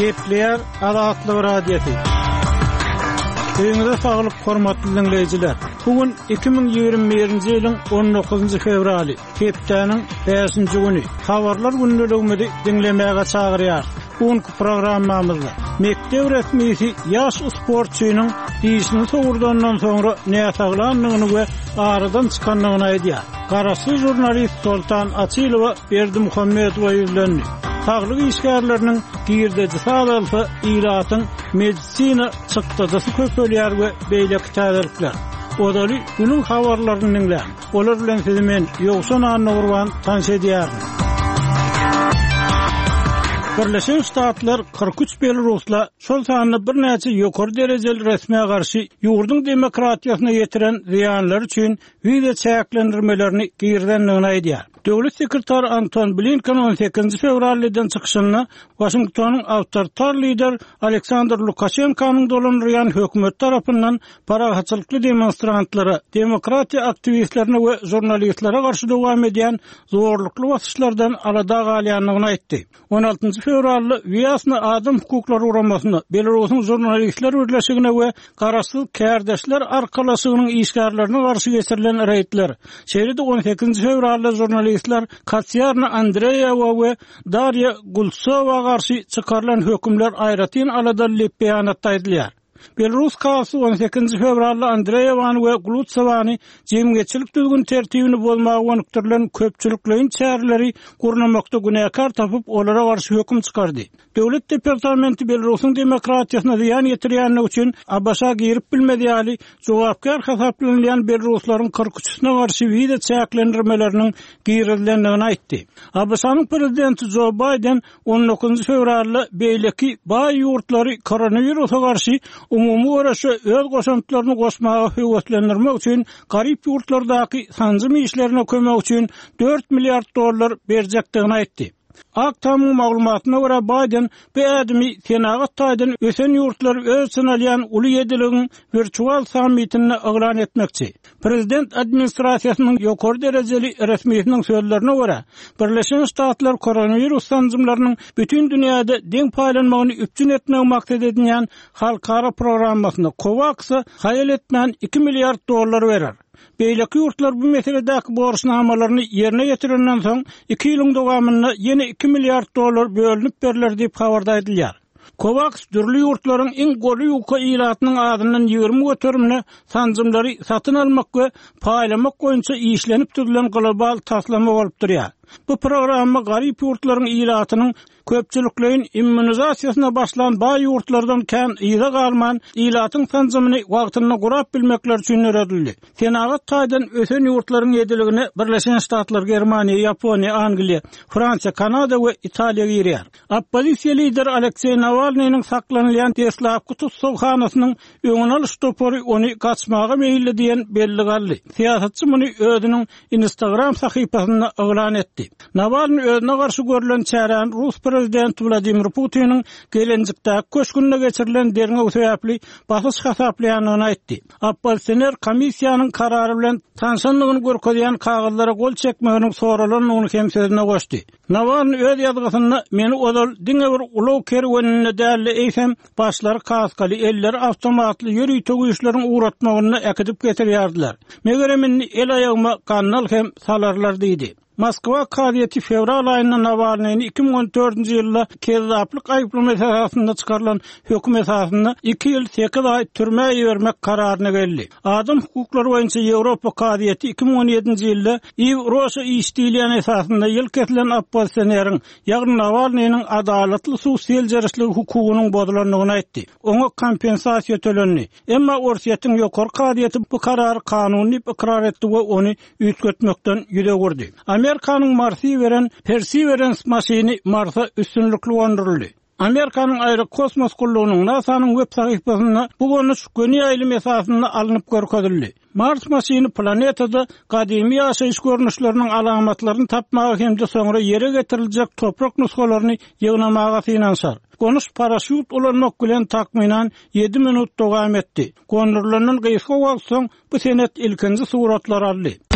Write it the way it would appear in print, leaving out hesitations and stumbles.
Kepler Adatlı Radyosu. Öňüňizde saglyk hormatly dinleýijiler. Bugün 2021-nji ýylyň 19-njy fevraly, Kepdeniň 5-nji güni. Habarlar gündeligini dinlemäge çagyrýar. Bugünkü programmamyzda mektep resmiýeti ýaş sportçynyň diýişini sowurdandan soňra näçaglanlygyny we aradan çykanlygyny aýdýar. Garasy jurnalist Sultan Açylowa Berdimuhammedowa ýüzlendi. Sağlık işgärleriniň girdiji sağlalsa ilatyň medisina çykdyjy köpelýär we beýleki täzelikler. Odaly günüň habarlaryny dinleýän. Olar bilen sizi men Ýogsan Annurwan tanış edýär. Birleşen Ştatlar 43 Belarusla şol sanyny bir näçe ýokary derejeli resmiýe garşy ýurdun demokratiýasyna ýetiren ziýanlar üçin video çäklendirmelerini girdenligini aýdýar. Döwlet sekretary Anton Blinken 18 fevraldan çykyşyny Washingtonyň awtoritar lider Aleksandr Lukashenkanyň dolandyrýan hökümet tarapyndan parahatçylykly demonstrantlara, demokratiýa aktivistlerine we jurnalistlere garşy dowam edýän zorlukly basışlardan alada galýanlygyny aýtdy. 16 fevralda Wyasna adam hukuklary uramasyny Belarusyň jurnalistler birleşigine we garasy kärdeşler arkalaşygynyň işgärlerine garşy geçirilen reýtler. Şeýle 18 fevralda jurnalistler Katsiarna Andreyewa we Darya Gultsova garşy çykarylan hökümler aýratyn alada beýanat aýdylýar. Belarus kasy 18 fevralda Andreyewany we Gultsowany jemgyçilik düzgün tertibini bolmagy öňüktirilen köpçüliklerin çäreleri gurnamakda günäkar tapyp olara garşy höküm çykardy. Döwlet departamenti Belarusyň demokratiýasyna ziýan ýetirýänligi üçin Abaşa girip bilmediýäli jogapkar hasaplanýan Belaruslaryň 43-üne garşy video çäklendirmeleriniň girildenligini aýtdy. Abaşanyň prezidenti Joe Biden 19 fevralda beýleki baý ýurtlary koronawirusa garşy umumy garaşy öz goşantylaryny goşmagy höwetlendirmek üçin garyp ýurtlardaky sanjym işlerine kömek üçin $4 milyard berjekdigini aýtdy. Aktamyň maglumatyna görä Biden bu adamy senagat taýdan ösen ýurtlar öz sanalýan uly ýediligiň virtual sammitini eglan etmekçi. Prezident administrasiýasynyň ýokary derejeli resmiýetiniň sözlerine görä, Birleşen Ştatlar koronavirus sanjymlarynyň bütün dünýäde deň paýlanmagyny üpçün etmek maksat edilýän halkara programmasyna COVAX haýal etmän $2 milyard berer. Beýleki ýurtlar bu meseledäki borçnamalaryny ýerine ýetirenden soň 2 ýylyň dowamynda ýene $2 milyard bölünip beriler diýip habarda edilýär. COVAX dürli ýurtlaryň iň goly ýuka ilatynyň adyndan 20 götürümli sanjymlary satyn almak we paýlamak goýunça işlenip düzülen global taslama bolup durýar. Bu programma garyp ýurtlaryň ilatynyň köpçüliklerin immunizasiýasyna başlan baý ýurtlardan kän ýyga galman ilatyň sanjymyny wagtyna gurap bilmekler üçin öredildi. Senagat taýdan ösen ýurtlaryň ýediligini Birleşen Ştatlar, Germaniýa, Ýaponiýa, Angliýa, Fransiýa, Kanada we Italiýa girýär. Opposisiýa lider Aleksey Navalnyň saklanylýan Teslavky tutsawhanasynyň öňüne alyş topory ony gaçmaga meýilli diýen belli galdy. Siýasatçy muny özüniň Instagram sahypasyna eglan etdi. Navalny özüne garşy görülen çären Rus prezidenti Vladimir Putin'in gelenjekde köşkünde geçirilen derňe sebäpli basış hasaplaýanyny aýtdy. Oppositsioner komissiýanyň karary bilen tanşanlygyny görkezýän kagazlara gol çekmeginiň soralanyny hem sözüne goşdy. Navalny öz ýazgysyna meni odal diňe bir ulaw kerwenine däli eýsem başlary kaskaly eller awtomatly ýürüý tögüşleriň uğratmagyny äkidip getirýärdiler. Megere meni el aýagyma kannal hem salarlar diýdi. Moskwa kadiyeti fevral ayında Navalny'ni 2014-nji ýylda kezzaplyk aýyplama esasynda çykarylan höküm esasynda 2 ýyl 8 ay türmäge ýermek kararyna geldi. Adam hukuklary boýunça Ýewropa kadiyeti 2017-nji ýylda Ýewropa işdiýilýän esasynda ýyl kesilen oppositsioneriň, ýagny Navalny'nin adalatly sosial jarşylyk hukugynyň bozulanlygyny aýtdy. Oňa kompensasiýa tölendi. Emma Orsiýetiň ýokary kadiyeti bu karary kanuny ikrar etdi we ony üýtgetmekden ýüze gurdy. Amerikanyň Marsy beren Perseverance maşyny Marsa üstünlükli gönderildi. Amerikanyň Aerokosmos gullugynyň NASA'nyň web sahypasyna bu gonuş göni aýlym esasynda alınıp görkezildi. Mars maşyny planetada gadymy ýaşaýyş görnüşleriniň alamatlaryny tapmagy hemde soňra ýere getiriljek toprak nuskalaryny ýygnamaga synanşar. Konuş paraşüt ulanmak bilen takminan 7 minut dowam etdi. Konurlanan gysga wagt soň bu senet ilkinji suratlar aldy.